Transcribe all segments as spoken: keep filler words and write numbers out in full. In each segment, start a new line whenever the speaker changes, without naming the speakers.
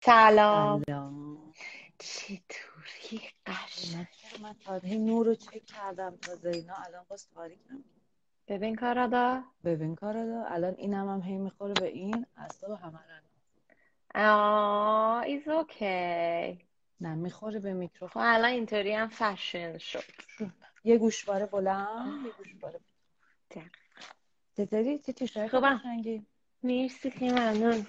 سلام.
سلام.
چطوری
من
قشنگ؟
چرا من تا هی نور رو چک کردم تازه اینا الان باز تاریک نمید.
ببین کارادا.
ببین کارا دا الان اینم هم هی میخوره به این اصلا همه رو
آه ایز اوکی.
نه میخوره به
تو
میکروفون.
الان اینطوری هم فشن شد.
یه گوشواره بلند یه گوشواره
دق.
چطوری چه تیشرت
خوبم.
قشنگی.
مرسی خیلی ممنون.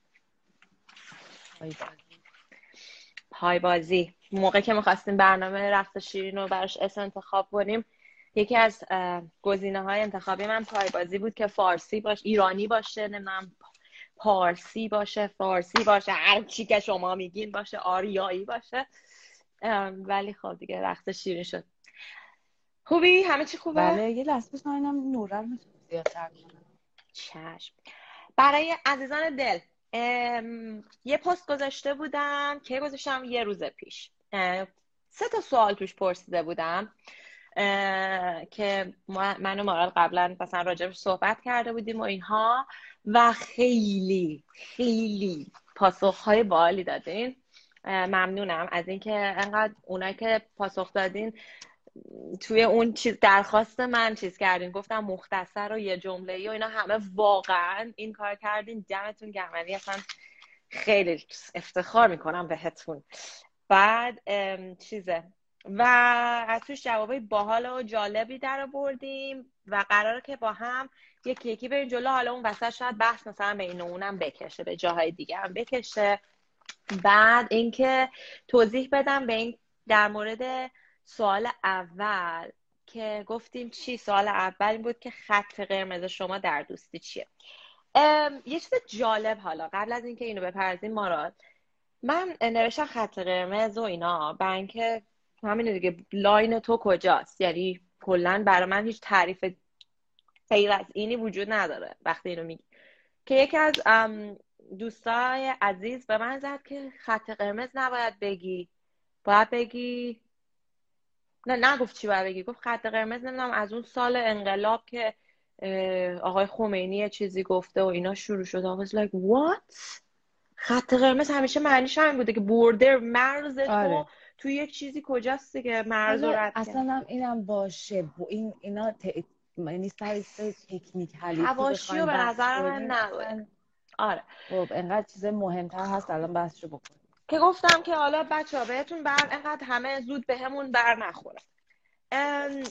پای بازی
پای بازی موقع که میخواستیم برنامه رقص شیرین رو براش اسم انتخاب کنیم، یکی از گزینه های انتخابی من پای بازی بود که فارسی باشه، ایرانی باشه، نمیدونم پارسی باشه، فارسی باشه، هر چی که شما میگین باشه، آریایی باشه. ام، ولی خب دیگه رقص شیرین شد. خوبی؟ همه چی خوبه؟
بله یه لحظه بس من اینم نوره رو میتونم زیادتر کنم.
چشم. برای عزیزان دل، ام، یه پست گذاشته بودم که گذاشتم یه روز پیش. اه، سه تا سوال توش پرسیده بودم اه، که ما- من و مارال قبلا مثلا راجبش صحبت کرده بودیم و اینها، و خیلی خیلی پاسخهای باحالی دادین. اه، ممنونم از اینکه انقدر اونایی که پاسخ دادین توی اون چیز درخواست من چیز کردین، گفتم مختصر و یه جمله ای و اینا، همه واقعا این کار کردین. دمتون گرم، یعنی اصلا خیلی افتخار میکنم بهتون. بعد ام، چیزه و از توش جوابای باحال و جالبی در آوردیم و قراره که با هم یکی یکی بریم جلو. حالا اون وسط شاید بحث مثلا بین اونم بکشه، به جاهای دیگه هم بکشه. بعد اینکه توضیح بدم به این در مورد سوال اول که گفتیم چی. سوال اول این بود که خط قرمز شما در دوستی چیه. ام، یه چیز جالب، حالا قبل از اینکه اینو بپرزیم مارال، من نوشتم خط قرمز و اینا برای اینکه همینه دیگه، لاین تو کجاست، یعنی کلا برای من هیچ تعریف غیر از اینی وجود نداره وقتی اینو میگی. که یکی از ام، دوستای عزیز به من زد که خط قرمز نباید بگی، باید بگی، نه نگفت چی باید بگی، گفت خط قرمز نمیدونم از اون سال انقلاب که اه، آقای خمینی یه چیزی گفته و اینا شروع شد. I was like what؟ خط قرمز همیشه معنیش همین بوده که بوردر، مرز تو
آره
توی یک چیزی کجاست دیگه، مرز رو
حالا
رد کرد.
اصلا هم اینم باشه و این اینا ت... یعنی سر تکنیکالیتی
حواشی رو
بخوایم
به
بحث
نظر من
کنیم
نباید.
اصلا.
آره.
خب انقدر چیز مهمتر هست الان بحثشو بکنیم.
که گفتم که حالا بچه ها بهتون بر انقدر همه زود به همون بر نخوره. ام،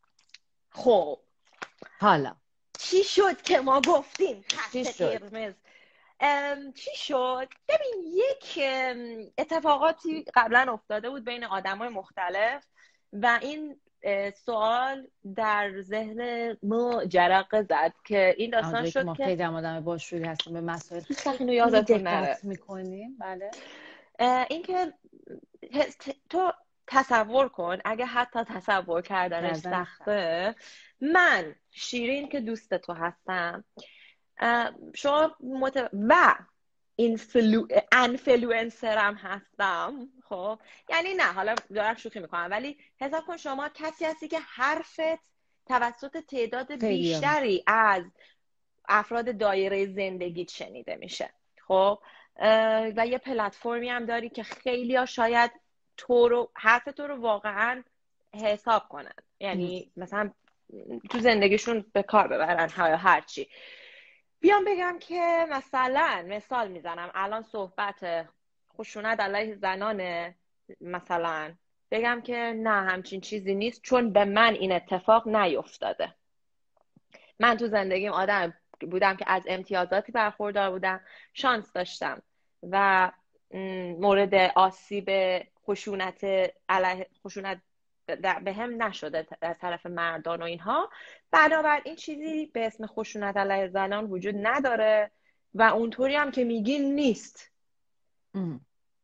خب
حالا
چی شد که ما گفتیم
چی
خط
شد؟
قرمز؟ ام، چی شد؟ ببین یک ام، اتفاقاتی قبلا افتاده بود بین آدمای مختلف و این اه، سوال در ذهن ما جرقه زد که این داستان
اونجایی که
شد
ما
که
خیلی هم آدم باشوری هستیم به مسائل
هیچ وقت اینو
خیلی
یادتون نره.
دقت میکنیم. بله
اه، این که ت- تو تصور کن اگه حتی تصور کردنش
کردن سخت.
سخته، من شیرین که دوست تو هستم، اه، شما مت... و اینفلو... انفلوئنسرم هستم. خب یعنی نه، حالا دارم شوخی میکنم، ولی حساب کن شما کسی هستی که حرفت توسط تعداد
خیلی هم.
بیشتری از افراد دایره زندگیت شنیده میشه. خب اه، و یه پلتفرمی هم داری که خیلی ها شاید تو رو، حرف تو رو واقعا حساب کنن، یعنی مثلا تو زندگیشون به کار ببرن یا هر چی. بیام بگم که مثلا مثال میزنم الان صحبت خشونت علیه زنانه، مثلا بگم که نه همچین چیزی نیست چون به من این اتفاق نیفتاده. من تو زندگیم آدم بودم که از امتیازاتی برخوردار بودم، شانس داشتم و مورد آسیب خشونت علیه خشونت به هم نشده از طرف مردان و اینها. بنابراین چیزی به اسم خشونت علیه زنان وجود نداره و اونطوری هم که میگین نیست.
ام.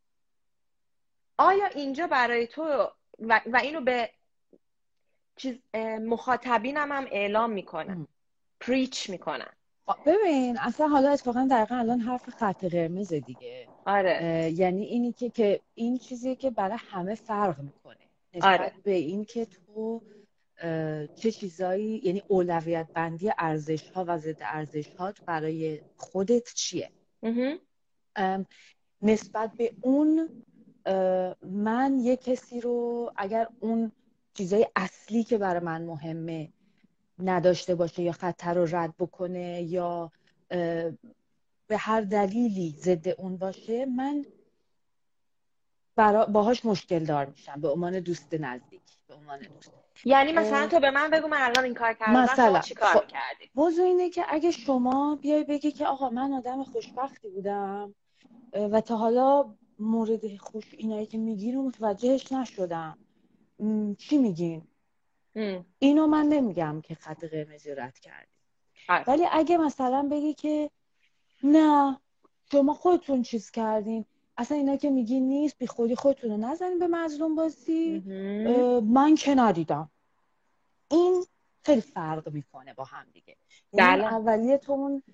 آیا اینجا برای تو و, و اینو به چیز مخاطبینم هم اعلام میکنن، پریچ میکنن.
ببین اصلا حالا اتفاقا دقیقا الان حرف خط قرمز دیگه.
آره
یعنی اینی که که این چیزیه که برای همه فرق میکنه نسبت
آره
به این که تو چه چیزایی، یعنی اولویت بندی ارزش ها و ضد ارزش هات برای خودت چیه. نسبت به اون من یه کسی رو اگر اون چیزای اصلی که برای من مهمه نداشته باشه یا خطر رو رد بکنه یا به هر دلیلی ضد اون باشه، من برا باهاش مشکل دار میشم به عنوان دوست نزدیک، به عنوان دوست.
یعنی مثلا تو به من بگو من الان این کار کردم، شما
مثلا
چی کار
خب
میکردی؟
موضوع اینه که اگه شما بیای بگی که آقا من آدم خوشبختی بودم و تا حالا مورد خوش اینایی که میگی رو متوجهش نشدم، چی میگین؟
ام.
اینو من نمیگم که خط قرمز رد کردی.
آه.
ولی اگه مثلا بگی که نه شما خودتون چیز کردین، اصلا اینا که میگی نیست، بی خودی خودتون رو نزنین به مظلوم بازی، من که ندیدم، این خیلی فرق میکنه با هم دیگه. یعنی
بله.
اولیه تو اون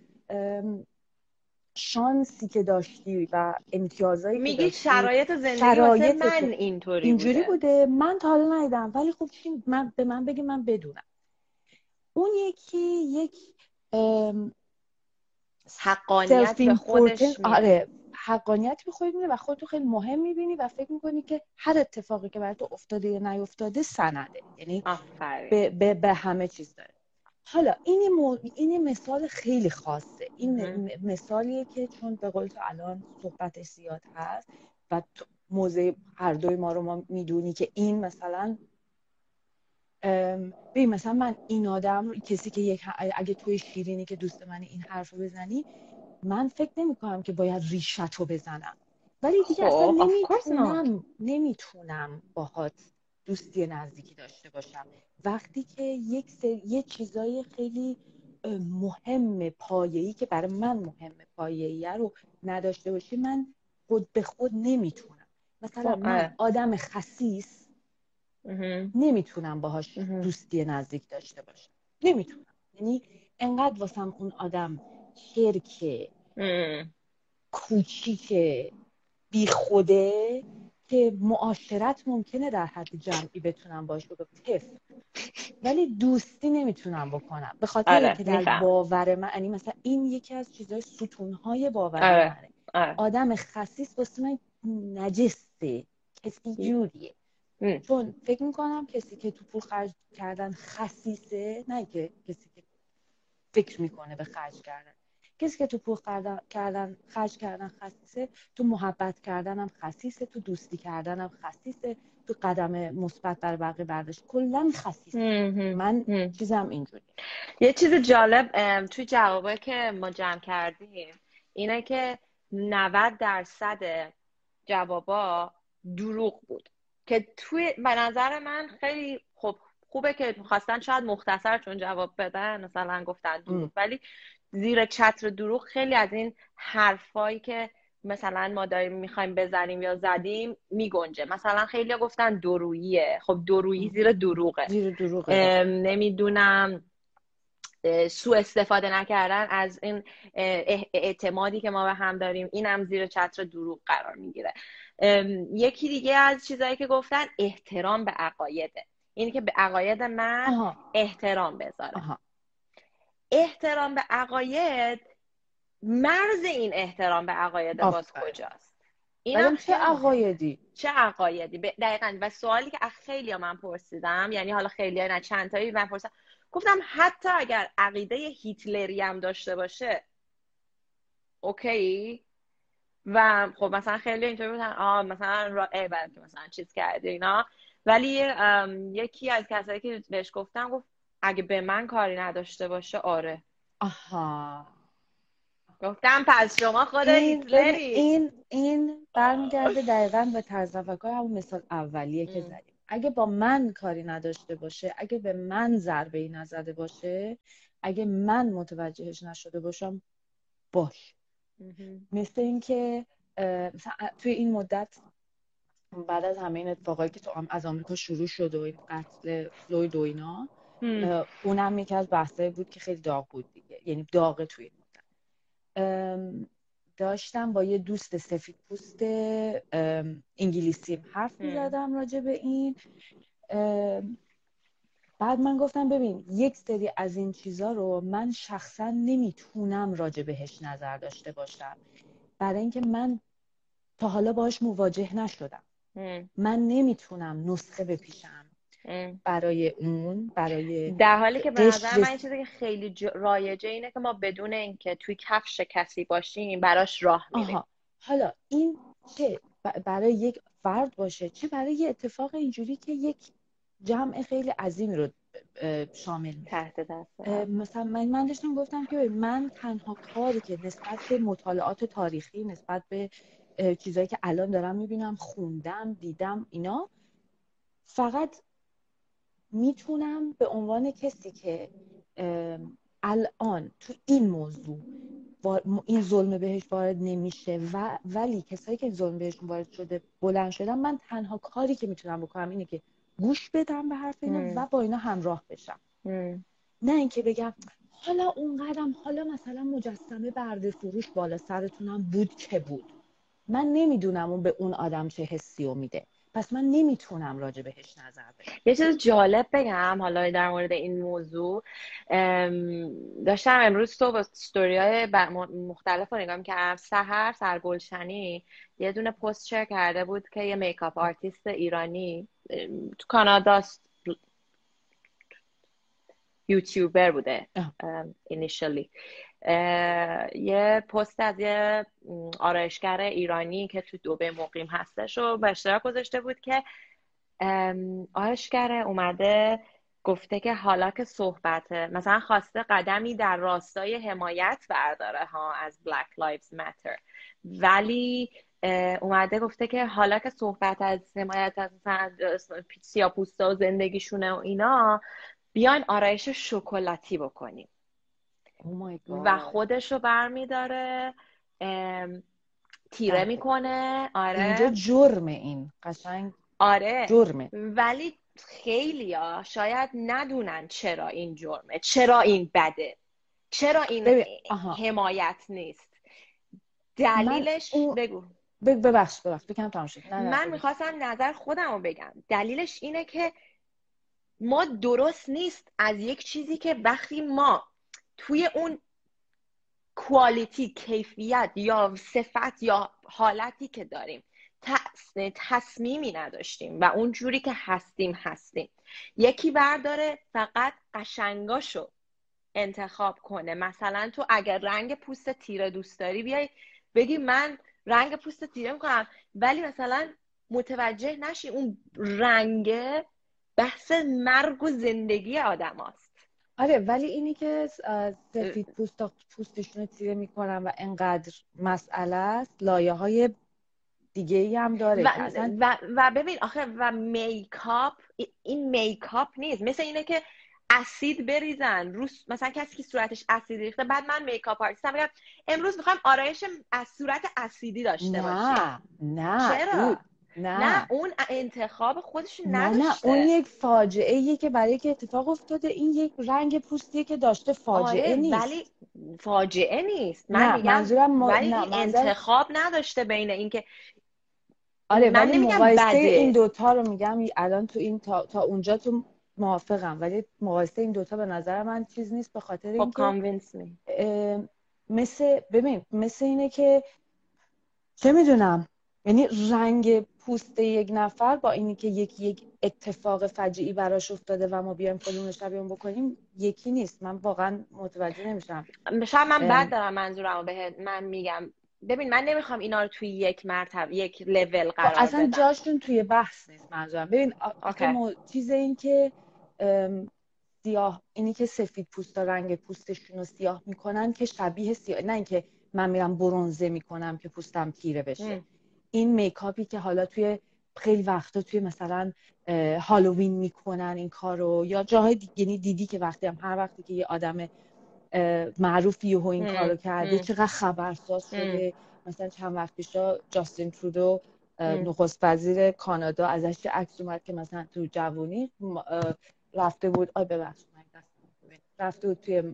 شانسی که داشتی و امتیازایی که
میگی
داشتی،
شرایط زندگی واسه
شرایط
من اینطوری
اینجوری
بوده.
بوده، من تا حالا ندیدم، ولی خب چی من به من بگی من بدونم. اون یکی یک
حقانیت به خودش میده.
آره حقانیت به خودت میده و خودتو خیلی مهم میبینی و فکر میکنی که هر اتفاقی که برای تو افتاده یا نیفتاده سنده، یعنی به, به, به همه چیز داره. حالا این مو... این مثال خیلی خاصه، این م... مثالیه که چون به قول تو الان صحبت زیاد هست و موضع هر دوی ما رو ما میدونی که این مثلا ببین مثلا من این آدم کسی که یک اگه توی شیرینی که دوست منی این حرفو بزنی، من فکر نمی کنم که باید ریشتو بزنم، ولی دیگه اصلا نمیتونم نمیتونم باهات دوستی نزدیکی داشته باشم وقتی که یک سری یه چیزای خیلی مهم پایه‌ای که برای من مهم پایه‌ای رو نداشته باشی، من خود به خود نمیتونم. مثلا من آدم خسیس نمیتونم باهاش دوستی نزدیک داشته باشم، نمیتونم. یعنی انقدر واسم اون آدم چرکه، کوچیکه، بی خوده که معاشرت ممکنه در حد جمعی بتونم باش بکنم، طفل، ولی دوستی نمیتونم بکنم به خاطر
آره،
اینکه در
میفهم.
باور من، یعنی مثلا این یکی از چیزای ستونهای باوری
آره.
منه.
آره.
آدم خسیس واسه من نجسه، کسی جوریه. ام. چون فکر میکنم کسی که تو پول خرج کردن خسیسه، نه که کسی که فکر میکنه به خرج کردن. کسی که تو پول کردن خرج کردن خسیسه، تو محبت کردن هم خسیسه، تو دوستی کردن هم خسیسه، تو قدم مثبت برای بقیه برداشت کلا خسیسه. من هم. چیزم اینجوری.
یه چیز جالب توی جوابایی که ما جمع کردیم اینه که نود درصد جوابا دروغ بود که توی به نظر من خیلی خب خوبه که خواستن شاید مختصر چون جواب بدن مثلا گفتن دروغ ام. ولی زیر چتر دروغ خیلی از این حرفایی که مثلا ما داریم میخوایم بزنیم یا زدیم میگنجه. مثلا خیلی گفتن دروییه، خب درویی زیر دروغه،
زیر دروغه.
نمیدونم سوء استفاده نکردن از این اعتمادی که ما به هم داریم، اینم زیر چتر دروغ قرار میگیره. یکی دیگه از چیزایی که گفتن احترام به عقایده، اینی که به عقاید من آها. احترام بذاره. آها. احترام به عقاید، مرز این احترام به عقاید باز کجاست؟
اینم چه عقایدی؟
چه عقایدی؟ دقیقاً. و سوالی که خیلی من پرسیدم، یعنی حالا خیلی نه چند تایی من پرسیدم، گفتم حتی اگر عقیده هیتلری هم داشته باشه اوکی، و خب مثلا خیلی اینطوری بودن آه مثلا را ای بعد که مثلا چیز کردی اینا، ولی یکی از کسایی که بهش گفتم گفت اگه به من کاری نداشته باشه آره.
آها.
گفتم پس شما خود
این
هیتلری.
این این برمیگرده دقیقاً به طرز تفکر همون مثال اولیه که زدیم. اگه با من کاری نداشته باشه، اگه به من ضربه‌ای نزده باشه، اگه من متوجهش نشده باشم باش. مثل این که مثلا توی این مدت بعد از همه این اتفاقایی که تو از آمریکا شروع شد و این قتل فلوید و اینا، اونم یکی از بحثایی بود که خیلی داغ بود دیگه، یعنی داغه توی این مدت. داشتم با یه دوست سفید پوست انگلیسی حرف می‌زدم راجع به این. بعد من گفتم ببین یک سری از این چیزا رو من شخصا نمیتونم راجع بهش نظر داشته باشم، برای اینکه من تا حالا باهاش مواجه نشدم.
ام.
من نمیتونم نسخه بپیشم
ام.
برای اون، برای
در حالی که به
قشر
نظر من این چیزی که خیلی ج- رایجه اینه که ما بدون اینکه توی کفش کسی باشیم براش راه میریم.
آها حالا این چه برای یک فرد باشه، چه برای یه اتفاق اینجوری که یک جمع خیلی عظیمی رو شامل میشه.
تحت دست
مثلا من من داشتم گفتم که من تنها کاری که نسبت به مطالعات تاریخی، نسبت به چیزایی که الان دارم میبینم، خوندم، دیدم، اینا، فقط میتونم به عنوان کسی که الان تو این موضوع این ظلم بهش وارد نمیشه و ولی کسایی که ظلم بهشون وارد شده بلند شدن، من تنها کاری که میتونم بکنم اینه که گوش بدم به حرف اینا و با اینا همراه بشم.
ام.
نه اینکه بگم حالا اون قدم، حالا مثلا مجسمه برده فروش بالا سرتونم بود که بود، من نمیدونم اون به اون آدم چه حسی رو میده، پس من نمیتونم راجع بهش نظر بدم.
یه چیز جالب بگم حالا در مورد این موضوع. داشتم امروز تو با ستوری های مختلف رو نگاه می‌کردم. سحر سرگلشنی یه دونه پست شیر کرده بود که یه میکاپ آرتیست ایرانی تو کاناداست، یوتیوبر بوده اینیشلی، یه پست از یه آرایشگر ایرانی که تو دبی مقیم هستش رو به اشتراک گذاشته بود که آرایشگر اومده گفته که حالا که صحبته، مثلا خواسته قدمی در راستای حمایت برداره ها از Black Lives Matter، ولی اومده گفته که حالا که صحبت از حمایت از مثلا سیاه‌پوستا و زندگیشونه و اینا، بیاین آرایش شکلاتی بکنیم.
oh
و خودش رو برمیداره تیره میکنه. آره
اینجا جرمه، این قشنگ
آره
جرمه.
ولی خیلی ها شاید ندونن چرا این جرمه، چرا این بده، چرا این حمایت نیست. دلیلش
اون...
بگو
ببخش ببخش بکنم تمام شد.
من میخواستم نظر خودم رو بگم. دلیلش اینه که ما درست نیست از یک چیزی که وقتی ما توی اون کوالیتی، کیفیت یا صفت یا حالتی که داریم تصمیمی نداشتیم و اون جوری که هستیم هستیم، یکی برداره فقط قشنگاشو انتخاب کنه. مثلا تو اگر رنگ پوست تیره دوست داری، بیای بگی من رنگ پوست تیره میکنم، ولی مثلا متوجه نشی اون رنگ بحث مرگ و زندگی آدم هست.
آره ولی اینی که سفید پوستا پوستشون تیره میکنن و انقدر مسئله است، لایه های دیگه ای هم داره
و,
اصلا...
و, و ببین آخه و میکاپ، این میکاپ نیست. مثل اینه که اسید بریزن رو، مثلا کسی که صورتش اسید ریخته بعد من میکاپ آرتیستم بگم امروز میخوام آرایش از صورت اسیدی داشته باشیم.
نه نه
چرا؟
نه
نه اون انتخاب خودش
نه
نداشته.
نه اون یک فاجعه ایه که برای که اتفاق افتاده، این یک رنگ پوستیه که داشته، فاجعه
آره
نیست.
ولی فاجعه نیست. من
نه
میگم
منظورم ما...
ولی
نه
این
منظور...
انتخاب نداشته بین اینکه
آره
من
ولی
نمیگم
مقایسه
بده.
این دوتا رو میگم الان تو این تا, تا اونجا تو موافقم، ولی مقایسه این دوتا به نظر من چیز نیست، به خاطر
خب
اینکه
کانوینس می
مثل ببین مثل اینه که چه میدونم، یعنی رنگ پوست یک نفر با اینی که یکی یک اتفاق فجیعی براش افتاده و ما بیایم خودمون رو شبیه اون بکنیم یکی نیست. من واقعا متوجه نمیشم.
شاید من بد دارم منظورمو بهت. من میگم ببین من نمیخوام اینا رو توی یک مرتبه یک لول قرار بدم.
اصلا جاشون توی بحث نیست منظورم. ببین آخه مو... چیز این که سیاه، اینی که سفید پوستا رنگ پوستشون رو سیاه میکنن که شبیه سیاه، نه اینکه من میرم برنزه میکنم که پوستم تیره بشه. ام. این میکاپی که حالا توی خیلی وقتا توی مثلا هالووین میکنن این کارو، یا جاهای دیگه، یعنی دیدی که وقتی هم هر وقتی که یه آدم معروفی و این کارو کرده ام. چقدر خبرساز شده. مثلا چند وقت پیشا جاستین ترودو نخست وزیر کانادا ازش عکس اومد که مثلا تو جوونی رفته بود آی ببخشید رفته بود توی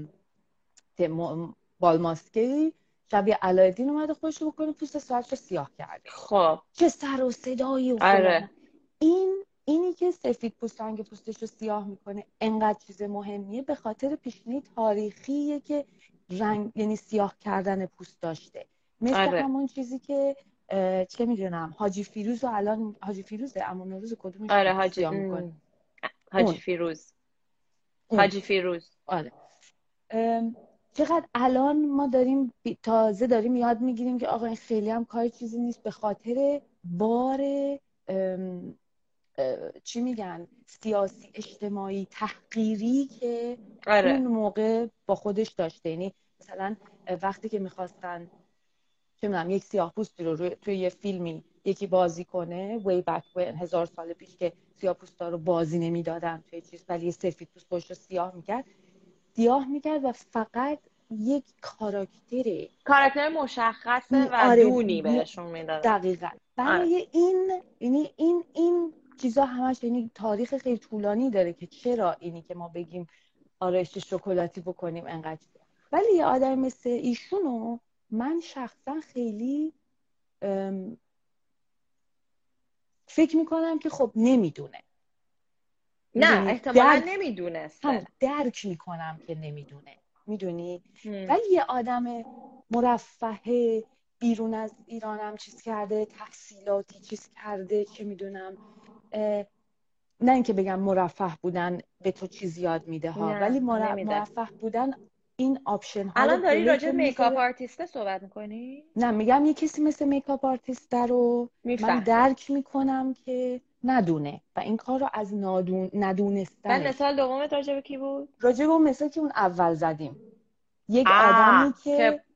بالماسکی، شبیه علایالدین اومده خودش رو بکنه پوست سرش رو سیاه کرده.
خب
چه سر و صدایی و فلان. این اینی که سفید پوست رنگ پوستش رو سیاه میکنه انقدر چیز مهمیه به خاطر پیشینه تاریخیه که رنگ، یعنی سیاه کردن پوست داشته. مثل آره. همون چیزی که چه میدونم حاجی فیروز و الان حاجی فیروزه اما نوروز کدومش
آره
بود که
حاجی
سیاه
م...
میکنه؟
حاجی
اون
فیروز
اون
حاجی فیروز
آره. ام، چقدر الان ما داریم بی- تازه داریم یاد میگیریم که آقا این خیلی هم کار چیزی نیست، به خاطر بار ام، اه، چی میگن سیاسی اجتماعی تحقیری که اون
آره
موقع با خودش داشته. یعنی مثلا وقتی که میخواستن چه میدونم یک سیاه‌پوستی رو روی توی یه فیلمی یکی بازی کنه وی بک when هزار سال پیش که سیاه‌پوستا رو بازی نمیدادن توی چیز، ولی یه سفیدپوست خودش رو سیاه میکرد سیاه میکرد و فقط یک کاراکتره
کاراکتر مشخصه و
آره
دونی بهشون میدادن.
دقیقا
آره
برای این یعنی این این چیزا همش یعنی تاریخ خیلی طولانی داره که چرا اینی که ما بگیم آرایش شکلاتی بکنیم انقدر. ولی یه آدم مثل ایشونو من شخصا خیلی فکر میکنم که خب نمیدونه.
نه
میدونی
احتمالا
درک
نمیدونسته.
هم درک میکنم که نمیدونه. میدونی
هم.
ولی یه آدم مرفه بیرون از ایرانم چیز کرده، تحصیلاتی چیز کرده، چه میدونم، نه اینکه بگم مرفه بودن به تو چیز یاد میده ها، ولی
نه نمیده.
مرفه بودن این آپشن ها رو
الان داری
جلوی
راجع
تو
به میکاپ
میذاره.
آرتیسته صحبت میکنی؟
نه میگم یه کسی مثل میکاپ آرتیست رو من
میفهمی.
درک میکنم که ندونه و این کار رو از نادون...
بعد
ندونستنش.
مثال دومت راجع به کی بود؟
راجع به اون مثل که اون اول زدیم، یک آدمی
آه
که
که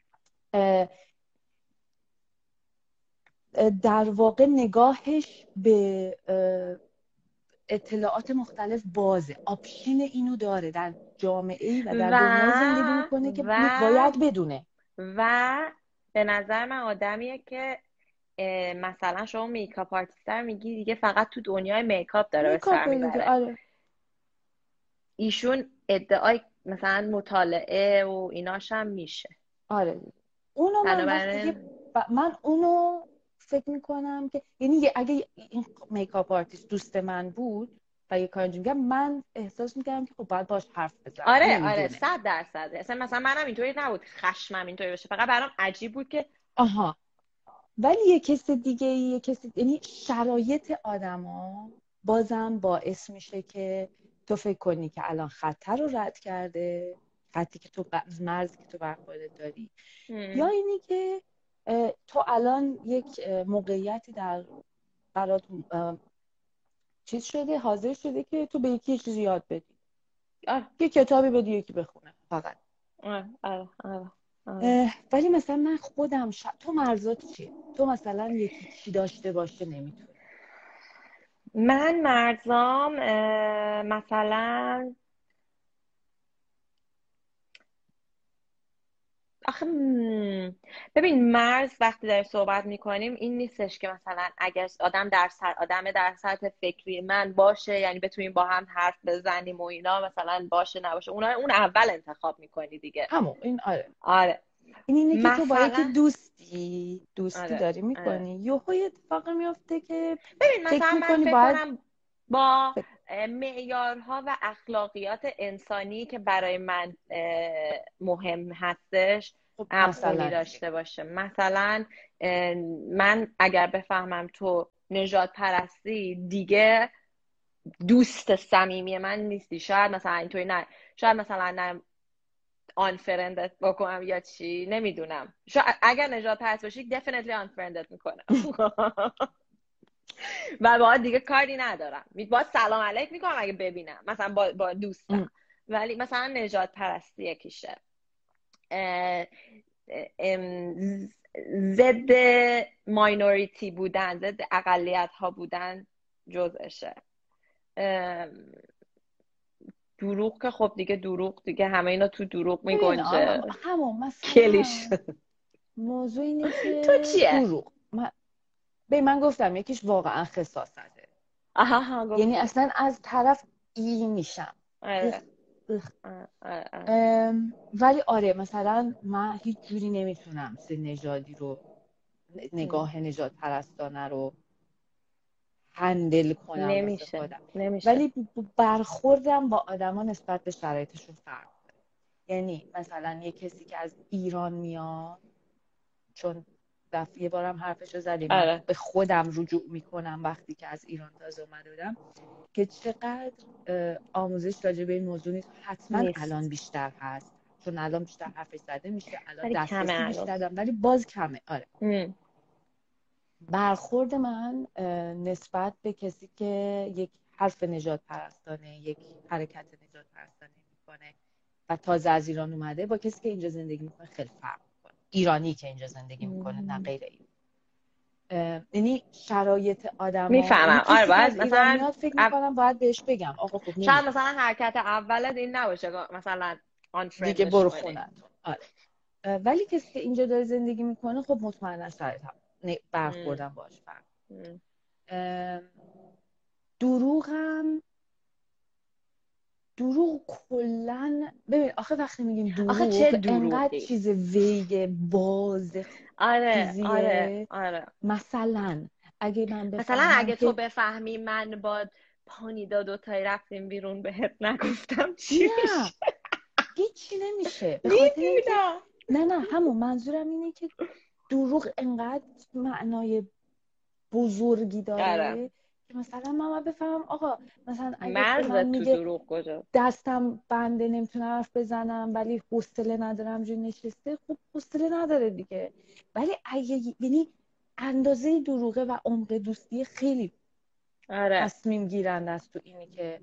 در واقع نگاهش به اطلاعات مختلف بازه، آپشن اینو داره، در جامعه ای و در
و
دنیای زندگی میکنه که
و
باید بدونه.
و به نظر من آدمیه که مثلا شما میکاپ آرتیست رو میگی دیگه فقط تو دنیای میکاپ داره به سر
میکاپ دیگه
میبره.
آره.
ایشون ادعای مثلا مطالعه و ایناش هم میشه.
آره اونو من وقتی که
بنابراین
ب... من اونو فکر میکنم که یعنی اگه این میکاپ آرتیست دوست من بود و یه کار اینجوری من احساس میکردم که خب باید باش حرف بزنم.
آره آره
نمیدونه.
صد درصد. اصلا مثلا منم اینطوری نبود خشمم اینطوری بشه، فقط برام عجیب بود که
آها. ولی یه کس دیگه یه کسی یعنی شرایط آدما بازم باعث میشه که تو فکر کنی که الان خطر رو رد کرده، خطی که تو مرزی که تو بر خودت داری، یا
هم.
اینی که تو الان یک موقعیتی در برات چیز شده، حاضر شده که تو به یکی یه چیزی یاد بدی،
آره
یه کتابی بدی یکی بخونه فقط.
آره آره آره آره.
ولی مثلا من خودم ش... تو مرزات چیه؟ تو مثلا یکی چی داشته باشه نمیتونی.
من مرزام مثلا آخه م، ببین مرز وقتی داریم صحبت میکنیم این نیستش که مثلا اگر آدم در سر آدم در سطح فکری من باشه یعنی بتونیم با هم حرف بزنیم و اینا مثلا باشه نباشه اونا اون اول انتخاب میکنی دیگه.
همون این آره.
آره
این اینه که تو با یکی
مثلا
دوستی دوستی
آره
داری
آره.
میکنی یهو یه اتفاقی میفته که
ببین
فکر
مثلا من
میکنی
فکر
باید
کنم با
فکر...
معیارها و اخلاقیات انسانی که برای من مهم هستش
خب
هم اونی
مثلا چی؟
داشته باشه. مثلا من اگر بفهمم تو نژاد پرستی دیگه دوست صمیمی من نیستی، شاید مثلا اینطوری نه، شاید مثلا نه آن فرندت بکنم یا چی نمیدونم، شاید اگر نژاد پرست باشی definitely آن فرندت میکنم و باید دیگه کاری ندارم، باید سلام علیک میکنم اگه ببینم مثلا با, با دوستم. ولی مثلا نژاد پرستی یکیشه، ضد ماینوریتی بودن، ضد اقلیت ها بودن جزءشه. دروغ که خب دیگه دروغ دیگه همه اینا تو دروغ
ببین
میگنجه.
همون
کلیش
مثلا موضوع اینه
تو
که
چیه؟
دروغ من... به من گفتم یکیش واقعا خساسته.
آها ها
یعنی
گفتی.
اصلا از طرف ای میشم.
آره.
اخ.
آره. آره.
ام، ولی آره مثلا من هیچ جوری نمیتونم سه نژادی رو نگاه نژاد پرستانه رو هندل کنم واسه
نمیشه
خودم.
نمیشه.
ولی برخوردم با آدما نسبت به شرایطشون فرق داره. یعنی مثلا یه کسی که از ایران میاد چون دفعه یه بارم حرفشو زدیم، من
آره.
به خودم رجوع میکنم وقتی که از ایران تازه اومده بودم که چقدر آموزش راجع به این موضوع نیست. حتما
نیست.
الان بیشتر هست چون الان بیشتر حرفش زده میشه، الان
ولی کمه
دسترسی
الان.
بیشتر دارم، ولی باز کمه. آره.
ام.
برخورد من نسبت به کسی که یک حرف نجات پرستانه، یک حرکت نجات پرستانه میکنه و تازه از ایران اومده، با کسی که اینجا زندگی میکنه خیلی فرق میکنه. ایرانی که اینجا زندگی میکنه، نه غیر ایرانی. یعنی شرایط آدم
میفهمم.
ها،
آره
کسی که از
باید
ایران
مثلا
میاد فکر میکنم باید بهش بگم آقا خب
شاید
نمیشه،
مثلا حرکت اولت این نباشه مثلا آن
دیگه
فرندش
برو
کنی.
خونت. آره. ولی کسی که اینجا داره زندگی میکنه خب مطمئنا سرت برخوردم باش فرق. دروغم دروغ کلن ببین آخه وقتی میگیم
آخه چه
دروغ
دروغی؟
انقدر چیز ویگ باز
آره
چیزیه.
آره آره.
مثلا اگه من بفهمم
مثلا اگه
که
تو بفهمی من با پانیدا دوتایی رفتیم بیرون بهت نگفتم چی
نه
میشه؟
هیچی نمیشه. به خاطر اینکه
میدونم.
نه نه همون منظورم اینه که دروغ انقدر معنای بزرگی داره
آره.
که مثلا من بفهمم آقا مثلا اگه به
مرزت
من
تو
میگه
دروغ کجا؟
دستم بنده نمیتونم حرف بزنم ولی حوصله ندارم جون نشسته، خب حوصله نداره دیگه. ولی اگه یعنی اندازه دروغه و عمق دوستی خیلی
آره.
تصمیم گیرنده است تو اینی که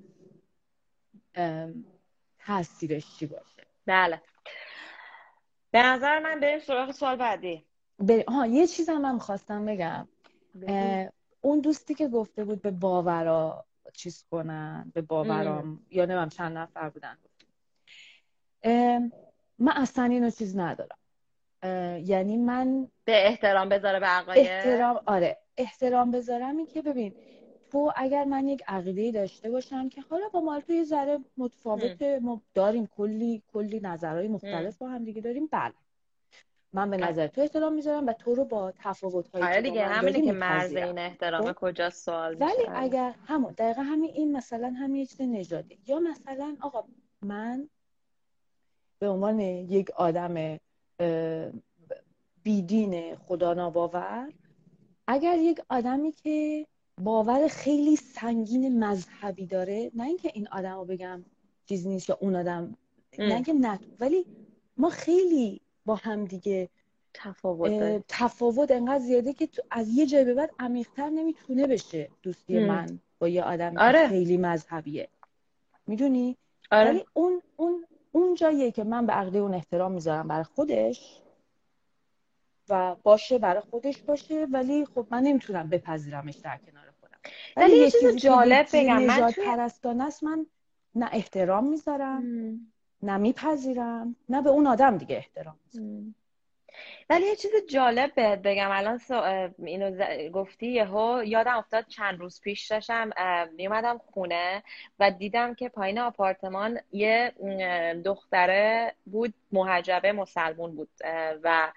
تاثیرش چی باشه.
بله. به نظر من بریم سراغ سوال بعدی.
بر... ها یه چیزم من خواستم بگم. اون دوستی که گفته بود به باورا چیز کنن، به باورام ام. یا نمیم چند نفر بودن، من اصلا اینو چیز ندارم. یعنی من
به احترام بذاره به عقاید.
احترام آره احترام بذارم این که ببین تو اگر من یک عقیده‌ای داشته باشم که حالا با مال تو یه ذره متفاوت ما داریم، کلی کلی نظرهای مختلف با هم دیگه داریم، بله من به نظر تو احترام میذارم و تو رو با تفاوت‌هایی
آره
که با
دیگه،
من
همینه
داری
که مرز
میپذیرم.
این احترام
خب؟
کجا سوال میشه.
ولی اگر همون دقیقا همین این مثلا همین یه چیز نژادی، یا مثلا آقا من به عنوان یک آدم بیدین خدا ناباور، اگر یک آدمی که باور خیلی سنگین مذهبی داره، نه اینکه این آدم رو بگم چیز نیست یا اون آدم ام. نه اینکه نه، ولی ما خیلی با هم دیگه تفاوت تفاوت انقدر زیاده که از یه جای به بعد عمیق‌تر نمیتونه بشه دوستی ام. من با یه آدمی آره. که خیلی مذهبیه، میدونی؟ آره. ولی اون اون اون جاییه که من به عقیده اون احترام میذارم برای خودش و باشه برای خودش باشه، ولی خب من نمیتونم بپذیرمش در کنار خودم. ولی, ولی یه چیزی جالب بگم، من توی پرستانه است، من نه احترام میذارم نه میپذیرم نه به اون آدم دیگه احترام میذارم.
ولی یه چیز جالب بهت بگم، الان اینو گفتی یهو یادم افتاد چند روز پیش داشتم میومدم خونه و دیدم که پایین آپارتمان یه دختره بود محجبه مسلمون بود و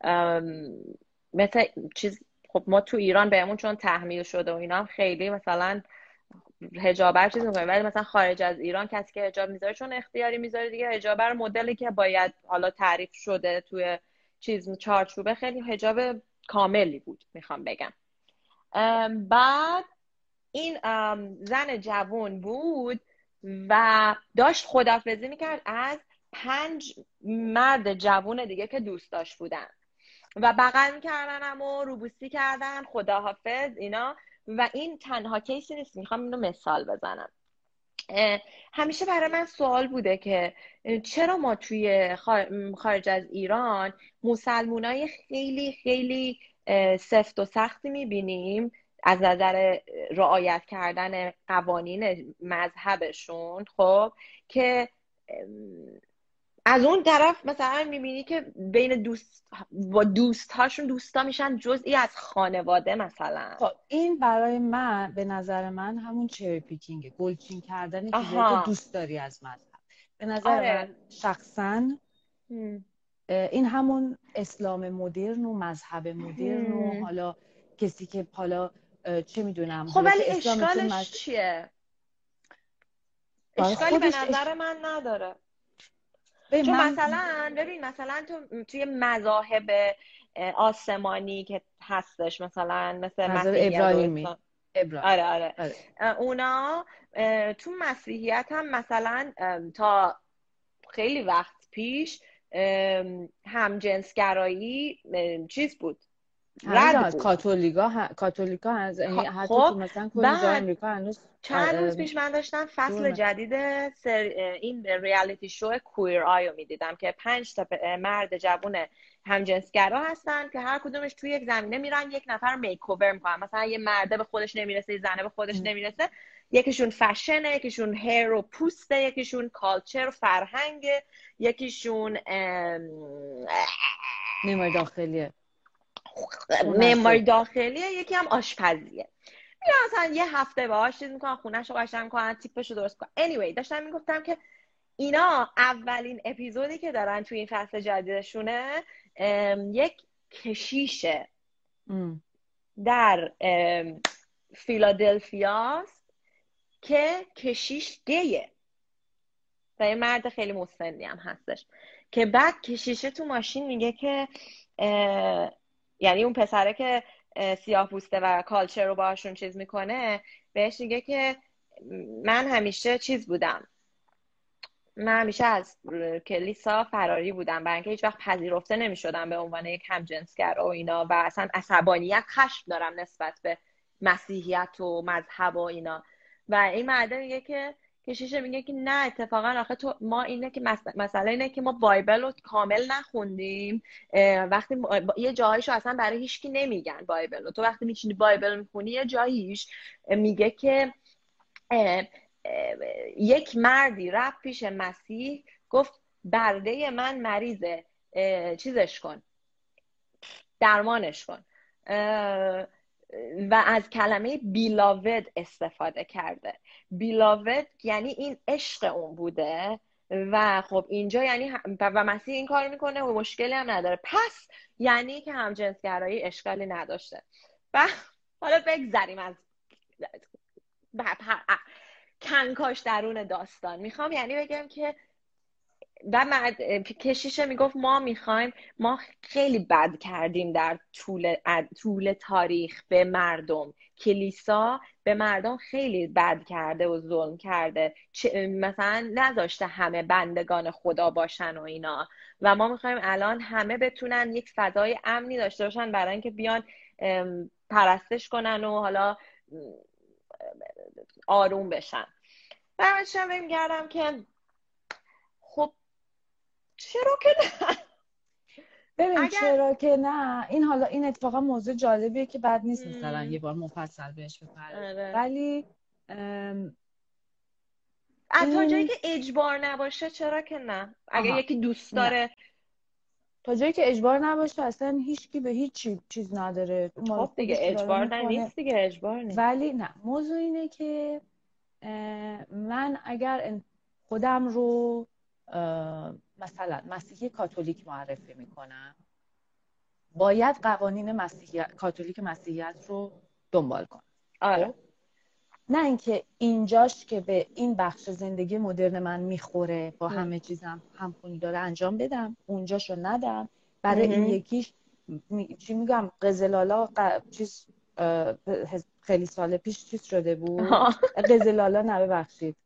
مثل چیز، خب ما تو ایران بهمون چون تحمیل شده و اینا هم خیلی مثلا حجاب چیز میکنیم، ولی مثلا خارج از ایران کسی که حجاب میذاره چون اختیاری میذاره دیگه، حجاب رو مدلی که باید حالا تعریف شده توی چیز چارچوبه خیلی حجاب کاملی بود میخوام بگم. بعد این زن جوان بود و داشت خداحافظی میکرد از پنج مرد جوان دیگه که دوست داشت بودن و بغل میکردن و روبوسی کردن خداحافظ اینا، و این تنها کیسی نیست، میخوام اینو مثال بزنم. همیشه برای من سوال بوده که چرا ما توی خارج از ایران مسلمانای خیلی خیلی سفت و سختی میبینیم از نظر رعایت کردن قوانین مذهبشون، خب که از اون طرف مثلا میبینی که بین دوست با دوستهاشون دوستا میشن جزئی از خانواده مثلا.
خب این برای من به نظر من همون چری پیکینگه، گلچین کردن چیزایی که دوست داری از مذهب. به نظر آره. من شخصا هم. این همون اسلام مدرن و مذهب مدرن و حالا کسی که حالا چه میدونم
خب ولی اشکالش مز... چیه؟ اشکالی به نظر اش... من نداره. چون من... مثلا ببین مثلا تو توی مذاهب آسمانی که هستش، مثلا مثل
نظر
مسیحیت و
ابراهیمی
اسلام.
ابراهیم
آره آره,
آره.
اونا تو مسیحیت هم مثلا تا خیلی وقت پیش همجنسگرایی چیز بود، رد بود.
کاتولیکا ها... کاتولیکا هنوز، یعنی حتی
خب
تو مثلا کلی جای
بعد
امریکا هنوز
چند روز پیش من داشتم فصل جدید سر... این ریالیتی شو کویر آی رو میدیدم که پنج تا مرد جوون همجنسگرا هستن که هر کدومش توی یک زمینه میرن یک نفر میک اوور میکنن. مثلا یه مرده به خودش نمیرسه، یه زنه به خودش نمیرسه، یکیشون فشنه، یکیشون هیر و پوسته، یکیشون کالچر و فرهنگ، یکیشون
معماری داخلیه
معماری داخلیه، یکی هم آشپزیه. میرن مثلا یه هفته باهاش چیز میکنن، خونه‌شو قشنگ میکنن، تیپشو درست میکنن. anyway داشتم میگفتم که اینا اولین اپیزودی که دارن توی این فصل جدیدشونه یک کشیشه ام. در فیلادلفیاست که کشیش گیه و یه مرد خیلی مسنی هم هستش که بعد کشیشه تو ماشین میگه که یعنی اون پسره که سیاه پوسته و کالچر رو باشون چیز میکنه بهش میگه که من همیشه چیز بودم، من همیشه از کلیسا فراری بودم، برای اینکه هیچ وقت پذیرفته نمیشدم به عنوان یک همجنسگر و اینا، و اصلا عصبانیت، خشم دارم نسبت به مسیحیت و مذهب و اینا. و این مرد میگه که کشیشه میگه که نه اتفاقا آخه تو ما اینه که مسئله اینه که ما بایبل رو کامل نخوندیم، وقتی یه جاهایشو اصلا برای هیچکی نمیگن بایبل رو، تو وقتی میشینی بایبل میخونی یه جاییش میگه که اه اه یک مردی رفت پیش مسیح گفت برده من مریضه، چیزش کن، درمانش کن، و از کلمه بیلاود استفاده کرده. بیلاود یعنی این عشق اون بوده و خب اینجا یعنی و مسیح این کار میکنه و مشکلی هم نداره، پس یعنی که همجنسگرایی اشکالی نداشته. و حالا بگذریم از کنکاش درون داستان. میخوام یعنی بگم که و کشیشه میگفت ما میخوایم، ما خیلی بد کردیم در طول طول تاریخ به مردم، کلیسا به مردم خیلی بد کرده و ظلم کرده، مثلا نذاشته همه بندگان خدا باشن و اینا، و ما میخوایم الان همه بتونن یک فضای امنی داشته باشن برای اینکه بیان پرستش کنن و حالا آروم بشن. و همچنین بهم گردم که خب چرا که نه؟
ببین اگر... چرا که نه، این حالا این اتفاقا موضوع جالبیه که بعد نیست مثلا یه بار مفصل بهش بپردازیم، ولی ام...
از تا جایی که اجبار نباشه چرا که نه؟ اگه آها. یکی دوست داره نه.
تا جایی که اجبار نباشه اصلا هیچکی به هیچ چیز نداره.
خب دیگه اجبار نه نیست دیگه، اجبار نیست.
ولی نه، موضوع اینه که من اگر خودم رو مثلا مسیحی کاتولیک معرفی میکنم، باید قوانین مسیحیت کاتولیک مسیحیت رو دنبال کنم.
آره.
خب؟ نه اینکه اینجاش که به این بخش زندگی مدرن من میخوره با ام. همه چیزم همخونی داره انجام بدم، اونجاشو ندم. برای ام. این یکیش می... چی میگم قزلالا ق... چیز خیلی سال پیش چیز شده بود. قزلالا نه ببخشید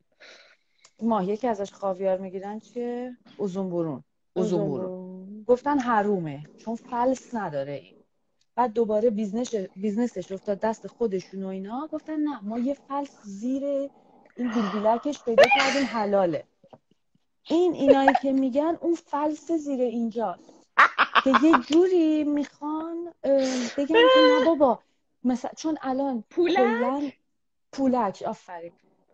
ماهیه که ازش خاویار میگیرن چیه؟ اوزون برون. اوزون برون گفتن حرومه چون فلس نداره این. بعد دوباره بیزنس بیزنسش افتاد دست خودشون و اینا، گفتن نه ما یه فلس زیر این بیلبیلکش پیدا کردیم حلاله. این اینایی که میگن اون فلس زیر اینجاست که یه جوری میخوان بگن که نه بابا مثلا چون الان کلن پولک آفرین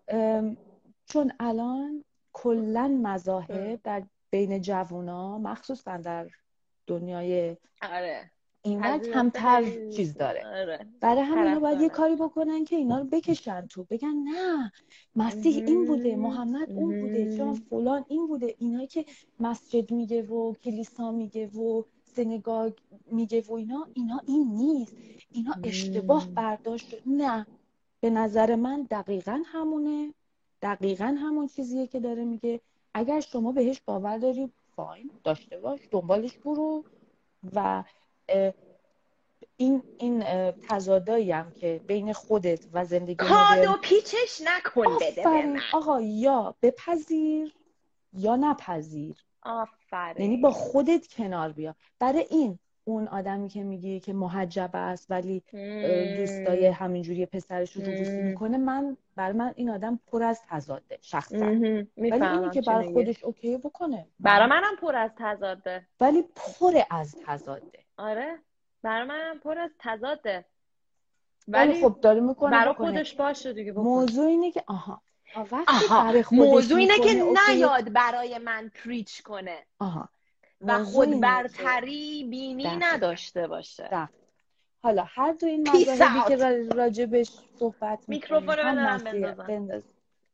چون الان کلن مذاهب در بین جوونا مخصوصا در دنیای
آره
اینا کمتر چیز داره.
آره.
برای همین اینا باید یه کاری بکنن که اینا رو بکشن تو، بگن نه مسیح این بوده، محمد اون بوده، چون فلان این بوده. اینا که مسجد میگه و کلیسا میگه و سنگاگ میگه و اینا اینا این نیست، اینا اشتباه برداشت. نه به نظر من دقیقاً همونه، دقیقاً همون چیزیه که داره میگه. اگر شما بهش باور داری فاین داشته باش، دنبالش برو و این این تضادایی هم که بین خودت و زندگی
کادو
مدرن
پیچش نکن بده به من.
آقا یا بپذیر یا نپذیر.
آفرین.
یعنی با خودت کنار بیا. برای این اون آدمی که میگی که محجب است ولی دوستای همینجوری پسرش رو دوستی میکنه، من برای من این آدم پر از تضاده شخصا. ولی اینی که برای خودش اوکی بکنه،
برای منم پر از تضاده،
ولی پر از تضاده.
آره برای منم پر از تضاده،
ولی خب داره میکنه
برای خودش باشه دیگه بکنه.
موضوع اینه که آها
آها برای خودش موضوع اینه که نیاد برای من پریچ کنه.
آها
و خود برتری بینی دفت. نداشته باشه.
دفت. حالا هر دو این مذاهبی که راجبش صحبت میکنیم،
میکروفون رو بندازم.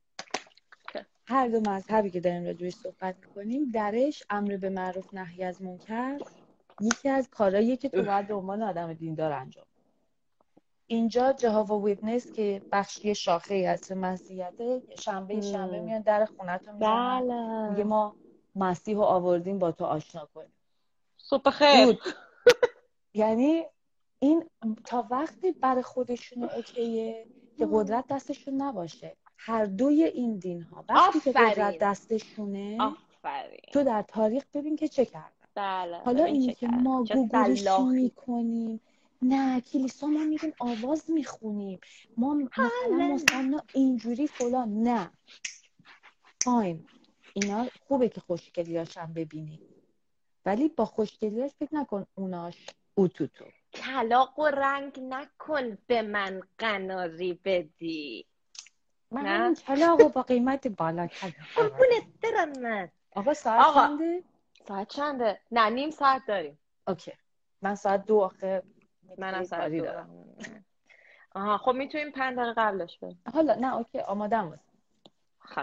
هر دو مذهبی که داریم راجبش صحبت میکنیم، درش امر به معروف نهی از منکر یکی از کارهاییه که تو باید به عنوان آدم دیندار انجام. اینجا جهاوا ویتنس که بخشی شاخه ای از مسیحیته، شنبه شنبه میان در خونه‌تو میزنن.
بله.
میگه ما مسیح رو آوردیم با تو آشنا کنیم.
صبح خیر.
یعنی این تا وقتی برای خودشون اوکیه که قدرت دستشون نباشه. هر دوی این دین ها وقتی که قدرت دستشونه،
آفرین.
تو در تاریخ ببین که چه کردن.
بله.
حالا اینی که ما گوگوریشی میکنیم، نه کلیسا ما میریم آواز میخونیم، ما مثلا مستنا اینجوری فلان، نه فاین، اینا خوبه که خوشگلیاشم ببینی، ولی با خوشگلیاش فکر نکن اوناش اوتوتو.
کلاق و رنگ نکن به من قناری بدی.
من همین کلاق با قیمت بالا کلاق
قربونت برم من.
آقا ساعت آقا. چنده؟
ساعت چنده؟ نه نیم ساعت داریم.
اوکی. من ساعت دو آخه
منم ساعت دو دارم. آها خب میتونیم پنج دقیقه قبلش بریم.
حالا نه اوکی آمادم هست.
خب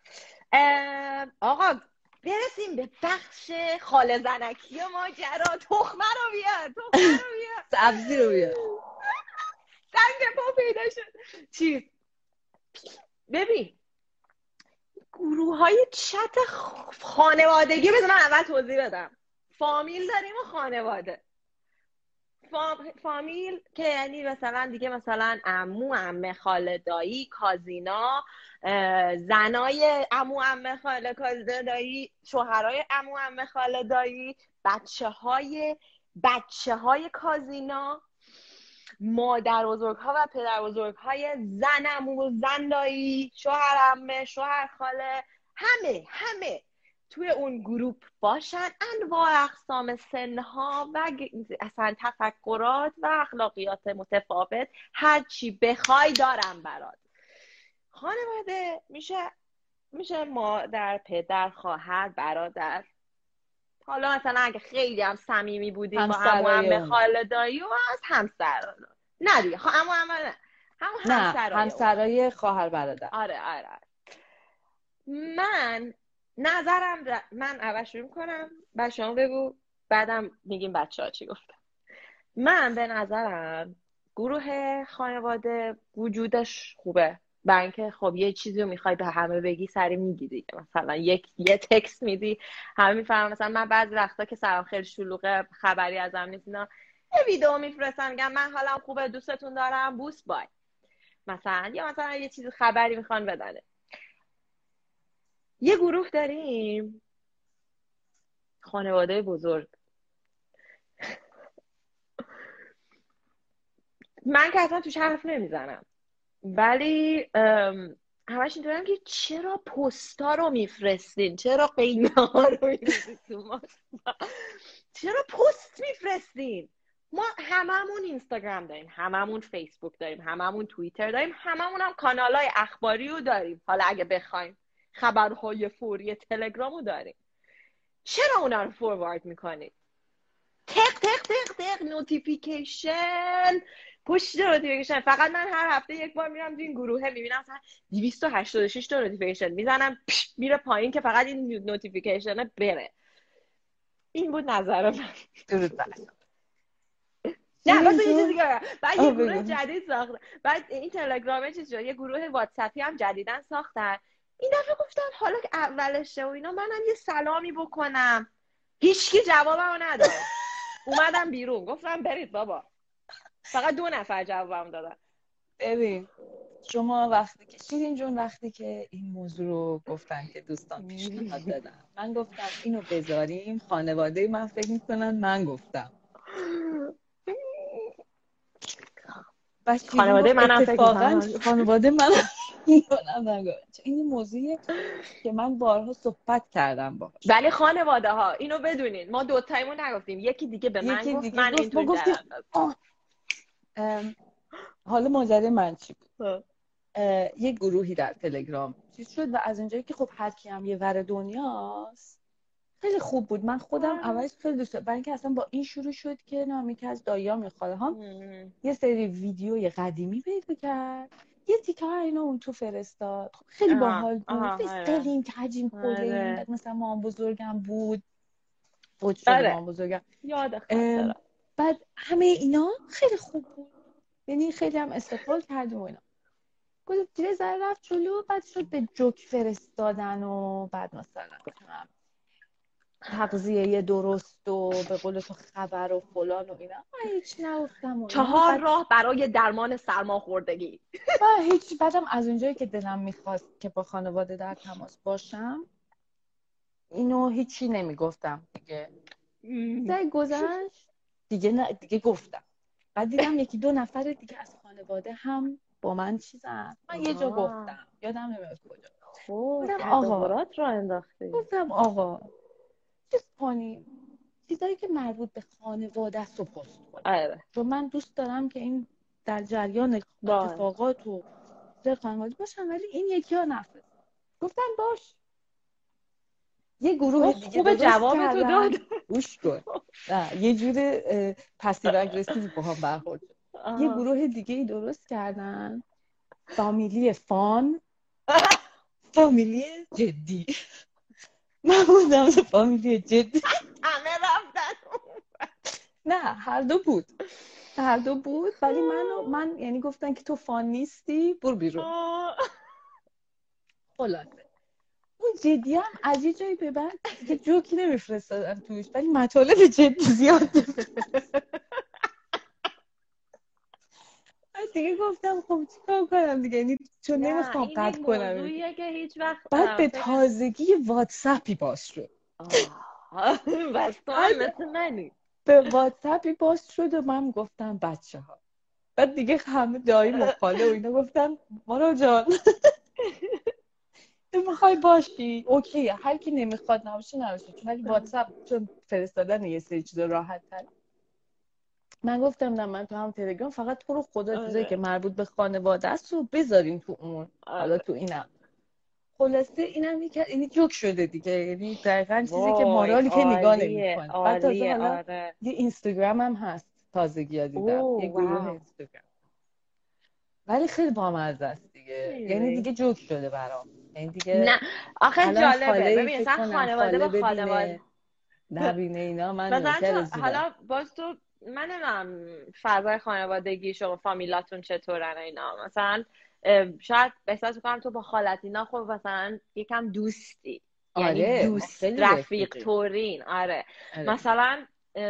آقا برسیم به بخش خاله زنکی ماجرا. تخمه رو بیار، تخمه رو بیار،
سبزی رو بیار.
سنگ پا پیدا شد. چیز ببین گروه های چت خانوادگی، بذار من اول توضیح بدم. فامیل داریم و خانواده. فام... فامیل که یعنی مثلا دیگه مثلا عمو، عمه، خاله، دایی، کازینا، زنای عمو، عمه، خاله، کازینا، دایی، شوهرای عمو، عمه، خاله، دایی، بچه های بچه های کازینا، مادر بزرگ ها و پدر بزرگ های زن عمو و زن دایی، شوهر عمه، شوهر خاله، همه همه توی اون گروپ باشن. انواع اقسام سنها و اصلا تفکرات و اخلاقیات متفاوت، هر چی بخوای دارم برات. خانواده میشه میشه مادر، پدر، خواهر، برادر. حالا مثلا اگه خیلی هم صمیمی بودیم با عمو، عمه، خاله، دایی و از همسر نه دیگه خب عمو، عمه نه همون همسرای
همسرای خواهر برادر.
آره آره آره. من نظرم در... من اول شروع میکنم بعد شما بگو، بعدم میگیم بچه ها چی گفتن. من به نظرم گروه خانواده وجودش خوبه، برای اینکه خب یه چیزی رو میخوای به همه بگی سری میگی دیگه. مثلا یک یه تکست میدی همه میفهمن. مثلا من بعضی وقتا که سلام خیلی شلوغه خبری ازم نیست اینا، یه ویدیو میفرستم میگم من حالم خوبه، دوستتون دارم، بوس بای مثلا، یا مثلا یه چیزی خبری میخوان بدنه. یه گروه داریم خانواده بزرگ. من که اصلا توش حرف نمیزنم، ولی همش اینطوریم که چرا پستا رو میفرستین، چرا قیمه ها رو میفرستین، چرا پست میفرستین. ما هممون اینستاگرام داریم، هممون فیسبوک داریم، هممون توییتر داریم، هممون هم کانالای اخباری رو داریم. حالا اگه بخوایم خبرهای فوری تلگرامو داریم. چرا اونا رو فوروارد میکنید؟ تق تق تق تق نوتیفیکیشن، پشت نوتیفیکیشن. فقط من هر هفته یک بار میرم تو این گروه میبینم مثلا دویست و هشتاد و شش تا نوتیفیکیشن میزنم میره پایین که فقط این نوتیفیکیشن بره. این بود نظر من.
درود بر
نه بس یه چیزی که بعد یه گروه جدید ساختن، بعد این تلگرام چیز شد، یه گروه واتساپی هم جدیدن ساختن. این دفعه گفتن حالا که اولشه و اینا منم یه سلامی بکنم، هیچکی جوابمو نداد. اومدم بیرون گفتم برید بابا. فقط دو نفر جوابم دادن.
ببین شما وقتی که شیرین جون وقتی که این موضوع رو گفتن که دوستان پیشنهاد دادن، من گفتم اینو بذاریم، خانواده من فکر میکنن من گفتم. و شیرین
خانواده
گفت
منم فکر
اتفاقا
میکنم
خانواده من میکنم. این موضوعیه که من بارها صحبت کردم باهاش.
ولی خانواده ها اینو بدونین ما دوتایمون نگفتیم، یکی دیگه به من
یکی
گفت
دیگه
من
گفت، ما
اینطوری
گفتیم
درم
حالا ماجرای من چی بود.
داد.
یه گروهی در تلگرام چیز شد و از اونجایی که خب هر کی هم یه ور دنیاست خیلی خوب بود. من خودم اولش خیلی دوست داشتم، برای اینکه اصلا با این شروع شد که نامی که از داییام یا خاله‌هام یه سری ویدیوی قدیمی پیدا کرد، یه تیکه ها اینا اون تو فرستاد. خب خیلی باحال بود، خیلی کجیم کله. بعد مثلا مام بزرگم بود، فوت شده مام بزرگم،
یاد خاطره.
بعد همه اینا خیلی خوب بود، یعنی خیلی هم استقبال کردیم و اینا. گفت دیگه ذره رفت جلو، بعد شد به جوک فرستادن و بعد مثلا تغذیه درست و به قول تو خبر و فلان و اینا. من هیچ نگفتم و
چهار
بعد...
راه برای درمان سرماخوردگی.
و هیچ. بعدم از اونجایی که دلم میخواست که با خانواده در تماس باشم اینو هیچی نمیگفتم دیگه. زای گذشت دیگه نه دیگه گفتم. بعد دیدم یکی دو نفر دیگه از خانواده هم با من چیزن، من یه جا گفتم یادم نمیاد کجا.
خب تظاهرات را انداختی.
گفتم آقا چیز کنیم، چیزایی که مربوط به خانواده است رو پست کنیم، چون من دوست دارم که این در جریان اتفاقات و در خانواده باشم، ولی این یکی ها نفرست. گفتم باش. یه گروه دیگه
خوب جواب تو داد.
گوش کن. نه یه جور پسیو اگریسیو با هم برخورد. یه گروه دیگه ای درست کردن، فامیلی فان، فامیلی جدی. من بودم تو فامیلی جدی.
همه رفتن.
نه هر دو بود، هر دو بود. ولی من من یعنی گفتن که تو فان نیستی برو بیرون. خلاصه اون جدی هم از یه جایی به بعد دیگه جوکی نمیفرستادن توش، ولی مطالب جدی زیاد دیگه گفتم خب چیکار کنم دیگه، یعنی چون نمیخوام قطع کنم.
این موضوعیه که هیچ وقت
بعد به تازگی واتساپی باز شد.
بس تو هم مثل منی.
به واتساپی باز شد و من گفتم بچه ها. بعد دیگه همه دایی مخاله و اینا گفتن مارا جان تو میخوای باشی اوکی، هر کی نمیخواد نباشه نباشه، ولی واتساپ چون فرستادن یه سری چیزا راحت تر. من گفتم نه من تو هم تلگرام، فقط تو رو خدا چیزایی که مربوط به خانواده است رو بذارین تو اون. حالا تو اینم خلاصه اینم یک اینی جوک شده دیگه، یعنی دقیقاً چیزی که مارالی که نگاه نمی‌کنه. بعد تازه حالا آره. یه اینستاگرام هم هست تازگی دیدم، یه گروه اینستاگرام، ولی خیلی بامزه است دیگه. یعنی دیگه جوک شده برام، یعنی دیگه
نه آخه جالبه. ببین مثلا خانواده با خانواده
نبینه اینا. من
مثلا حالا باز تو من نمیدونم فضای خانوادگی شما فامیلاتون چطورن اینا، مثلا شاید احساس میکنم تو با خالت اینا خب مثلا یکم دوستی، یعنی
آره،
دوست رفیق تورین. آره. آره مثلا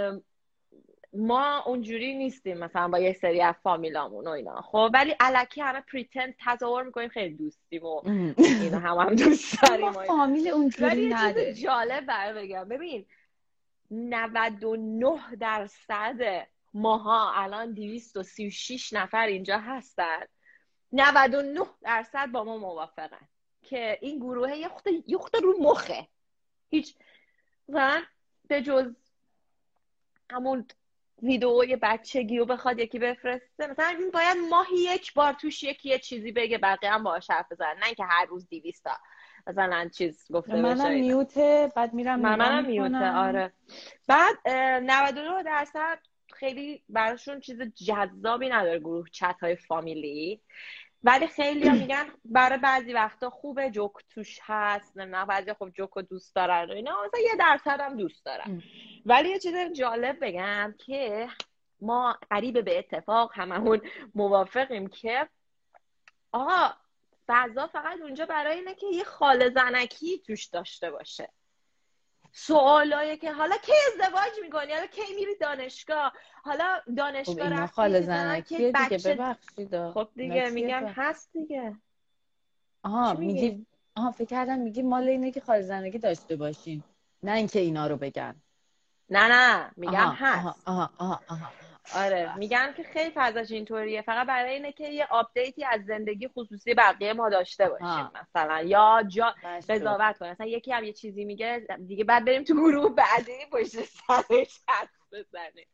ما اونجوری نیستیم مثلا با یه سری از فامیلامون و اینا، خب ولی الکی همه پریتند تظاهر میکنیم خیلی دوستیم و اینا هم هم دوست داریم.
فامیل اونجوری نده.
ولی یه چیز جالب برای بگم، ببین نود و نه درصد ماها الان دویست و سی و شش نفر اینجا هستن، نود و نه درصد با ما موافقن که این گروه یه خود یه خود رو مخه. هیچ مثلا به جز همون ویدئوی بچگی و بخواد یکی بفرسته، مثلا این باید ماهی یک بار توش یکی یه چیزی بگه بقیه هم باهاش حرف بزنن، نه اینکه هر روز دویست تا مثلا چیز گفته بشه.
منم میوته، بعد میرم
من منم میوته. آره. بعد نود و نه درصد خیلی براشون چیز جذابی نداره گروه چت های فامیلی، ولی خیلی ها میگن برای بعضی وقتا خوبه، جوک توش هست، نه بعضی خب جوکو دوست دارن و اینا، مثلا یه درصد هم دوست دارن. ولی یه چیز جالب بگم که ما قریب به اتفاق هممون موافقیم که آقا فضا فقط اونجا برای اینه که یه خاله زنکی توش داشته باشه. سوالایی که حالا کی ازدواج میکنی، حالا کی میری دانشگاه، حالا
خب
دانشگاه
اینا
رفتی
خاله
مثلا که
زنکیه دیگه،
بچه.
ببخشید.
خب
اینا
دیگه
چیه
میگم
با؟
هست دیگه.
آها
چی
میگی،
میگی؟
آها فکر کردم میگی مال اینه که خاله زنکی داشته باشین، نه اینکه اینا رو بگن.
نه نه میگم
آها آها
هست.
آها آها آها
آره میگم که خیلی فضاش اینطوریه، فقط برای اینه که یه آپدیتی از زندگی خصوصی بقیه ما داشته باشیم
آها
مثلا، یا جا
مشروع.
قضاوت کنه مثلا یکی هم یه چیزی میگه دیگه بعد بریم تو گروه بعدی پشت سرش حرف بزنیم.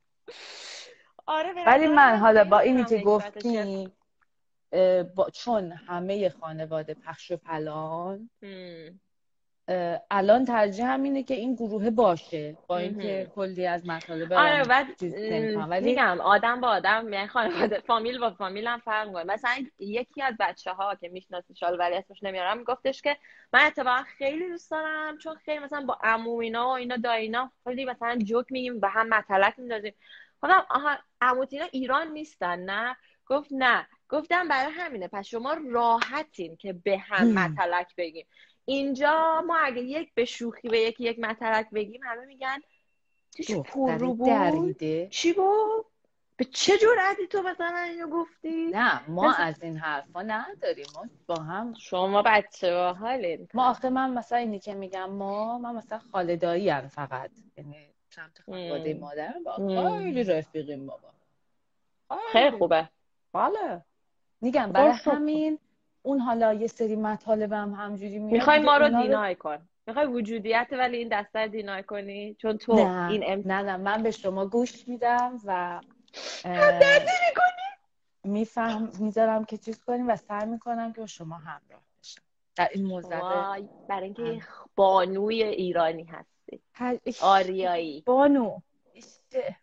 آره به
ولی
نظر
من
من
حالا با
خیلی
اینی
اونم
که
نکبتشه.
گفتی، با چون همه خانواده پخش و پلان،
هم.
الان ترجیح همینه که این گروه باشه، با اینکه
مهم.
کلی از مطالب
آره
هم
بعد
چیز نمی‌کنم، ولی
میگم آدم با آدم یعنی خانواده فامیل با فامیل هم فرق میکنه. مثلا یکی از بچه ها که میشناسی شال ولی اسمش نمیارم میگفتش که من اتفاقا خیلی دوست دارم چون خیلی مثلا با عمو اینا و اینا داینا خیلی مثلا جوک میگیم و هم مطلق میندازیم. گفتم آها عموتینا ایران نیستن نه؟ گفت نه. گفتم برای همینه پس شما راحتین که به هم مطلق بگیم. اینجا ما اگه یک به شوخی به یکی یک مطلق بگیم همه میگن توش پر
دختر
رو بود.
دریده.
چی بود؟ به چه جرأتی تو مثلا اینو گفتی؟
نه ما
مثلا
از این حرفا نداریم، ما با هم.
شما بچه با حالین.
ما آخه من مثلا اینی که میگم ما من مثلا خالدایی هم فقط، یعنی سمت خانواده مادرم با خیلی رفیقیم بابا،
خیلی
خیلی.
خوبه.
حالا میگم برای
خوش رو
همین اون حالا یه سری مطالبم همجوری میاد
میخوای
دیگه
ما رو
اونا رو.
دینای کن، میخوای وجودیت ولی این دسته رو دینای کنی چون تو
نه
این ام
نه نه من به شما گوش میدم و
همدردی میکنی.
میفهم میذارم که چیز کنیم و سعی میکنم که با شما همراه بشم در این موزه.
وای برای اینکه بانوی ایرانی هستی، آریایی،
بانو اشته.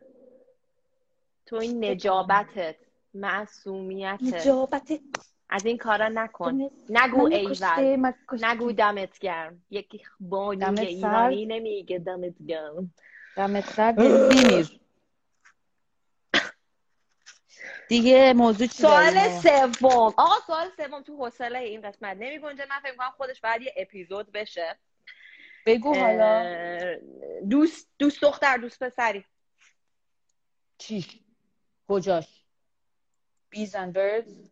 تو این
بکنم
نجابتت، معصومیتت،
نجابت
از این کارا نکن.
من
نگو ایول،
کشته من
نگو
کشته.
دمت گرم. یکی بانوی
دمت سرد،
ایرانی نمیگه دمت گرم.
دمت سرد بیمیر. دیگه موضوع چی داریم
سوال
ما؟
سوم آقا، سوال سوم تو حوصله این قسمت نمی گنجه. من فکر می‌کنم خودش باید یه اپیزود بشه.
بگو حالا.
دوست دوست دختر دوست پسری؟
چیش؟ کجاش؟ بیز اند بردز؟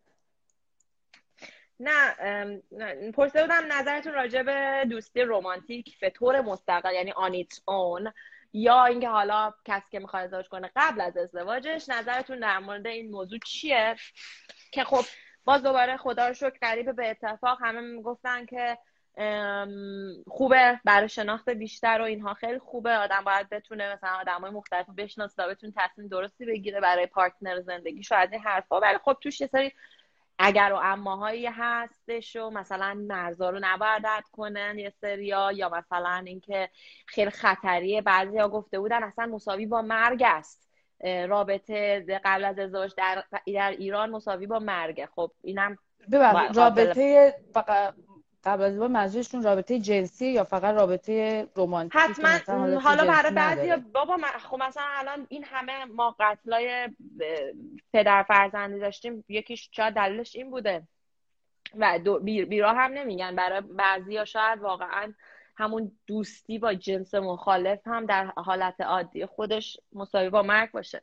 نه پرسیده بودم نظرتون راجع به دوستی رمانتیک به طور مستقل یعنی آن ایتس اون، یا اینکه حالا کسی که میخواد ازدواج کنه قبل از ازدواجش نظرتون در مورد این موضوع چیه؟ که خب باز دوباره خدا رو شکر قریب به اتفاق همه میگفتن که خوبه برای شناخت بیشتر و اینها خیلی خوبه. آدم باید بتونه مثلا آدمای مختلف بشناسه تا بتونه تصمیم درستی بگیره برای پارتنر زندگیش و از این حرفا، ولی خب توش یه سری اگر و اماهایی هستش و مثلا مرزا رو نباید رد کنن یه سریا، یا مثلا اینکه خیلی خطریه. بعضیا گفته بودن اصلا مساوی با مرگ است رابطه قبل از ازدواج در, در ایران، مساوی با مرگه. خب اینم
ببخشید
قابل
رابطه فقط قبل از ازدواج منظورشون رابطه جنسی یا فقط رابطه رمانتیکی که
حتما.
مثلا حالت
حالا برای
جنسی
بعضی
نداره؟
بابا من خب مثلا الان این همه ما قتلای پدر فرزندی داشتیم، یکیش شاید دلیلش این بوده و بیرا هم نمیگن. برای بعضیا شاید واقعا همون دوستی با جنس مخالف هم در حالت عادی خودش مساوی با مرگ باشه.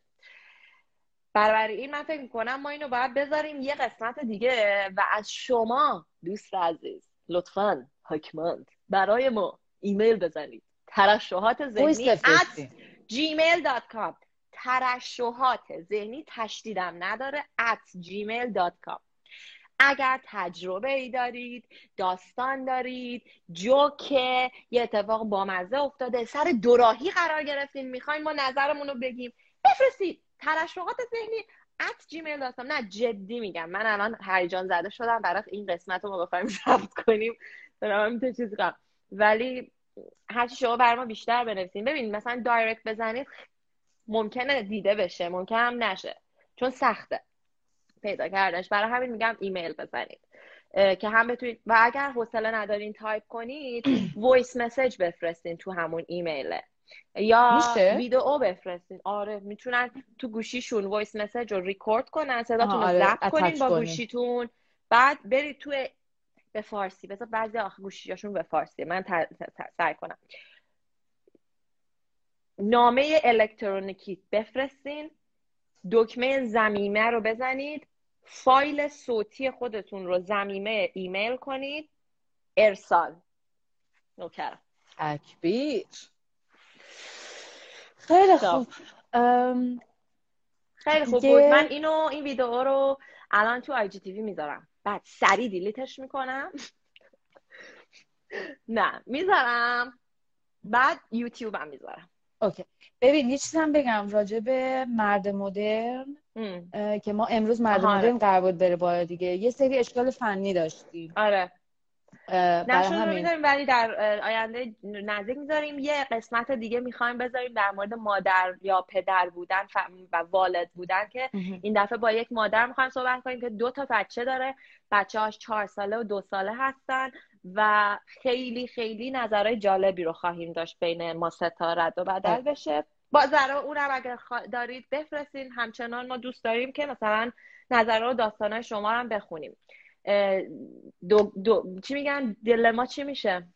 برای این من فکر میکنم ما اینو باید بذاریم یه قسمت دیگه و از شما دوست عزیز لطفاً حکمند برای ما ایمیل بزنید ترشحات ذهنی at gmail dot com. ترشحات ذهنی تشدیدم نداره at gmail dot com. اگر تجربه ای دارید، داستان دارید، جوکه یه اتفاق بامزه افتاده، سر دوراهی قرار گرفتین میخواین ما نظرمون رو بگیم، بفرستید ترشحات ذهنی at gmail dot com. نه جدی میگم من الان هیجان زده شدم برای این قسمت رو ما بخوایم ضبط کنیم برام میتونه چیزی کنم، ولی هرچی شما برای ما بیشتر بنویسین. ببینید مثلا دایرکت بزنید ممکنه دیده بشه ممکنه هم نشه چون سخته پیدا کردنش، برای همین میگم ایمیل بزنید که هم بتونید، و اگر حوصله ندارین تایپ کنید وایس مسیج بفرستین تو همون ایمیله یا
میشه؟
ویدئو بفرستین. آره میتونن تو گوشیشون وایس مسیج رو ریکورد کنن، صداتون رو
آره
ضبط کنین با
کنیم.
گوشیتون، بعد برید تو به فارسی. بذار بعضی آخه گوشیاشون به فارسی من سعی کنم نامه الکترونیکی بفرستین، دکمه ضمیمه رو بزنید، فایل صوتی خودتون رو ضمیمه ایمیل کنید، ارسال. نوکرم.
تکبیر. خیلی خوب. ام...
خیلی خوب بود. من اینو این ویدیو رو الان تو آی جی تی وی میذارم، بعد سریع دیلیتش میکنم. نه میذارم، بعد یوتیوب هم میذارم.
اوکی. ببین یه چیز هم بگم راجع به مرد مدرن که ما امروز مرد مدرن قرار بود بره بالا دیگه، یه سری اشکال فنی داشتیم.
آره.
برای
همین رو
همین
میذاریم، ولی در آینده نزدیک میذاریم. یه قسمت دیگه میخوایم بذاریم در مورد مادر یا پدر بودن و والد بودن، که این دفعه با یک مادر میخوایم صحبت کنیم که دو تا بچه داره، بچه هاش چهار ساله و دو ساله هستن و خیلی خیلی نظرهای جالبی رو خواهیم داشت بین ما سه تا رد و بدل بشه. با ذرا اونم اگر دارید بفرستین. همچنان ما دوست داریم که مثلا نظرها و داستانهای شما هم بخونیم. دو, دو چی میگن دل ما چی میشه؟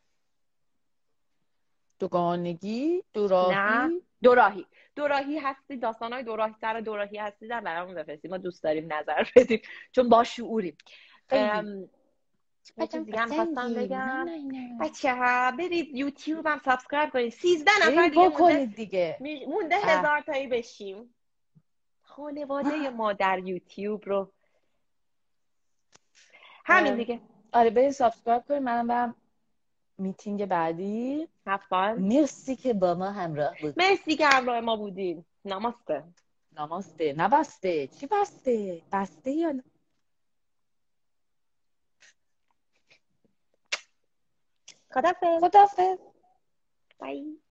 دوگانگی، دوراهی.
نه دوراهی. دوراهی هستی، داستانهای دوراهی سر دوراهی هستی در برامون بفرستید. ما دوست داریم نظر بدیم چون با شعوریم. یه چیز دیگه هم خواستم بگم بچه ها برید یوتیوب هم سابسکرایب کنید. سیزده نفر دیگه مونده
دیگه
مونده هزار تایی بشیم. خانواده ما در یوتیوب رو همین دیگه.
آره برید سابسکرایب کنید. منم برم میتینگ بعدی.
حتما.
مرسی که با ما همراه بودید.
مرسی که همراه ما بودید. نماسته.
نماسته. نبسته. چی بسته؟ بسته یا نه؟
خدافظ.
خدافظ.
بای.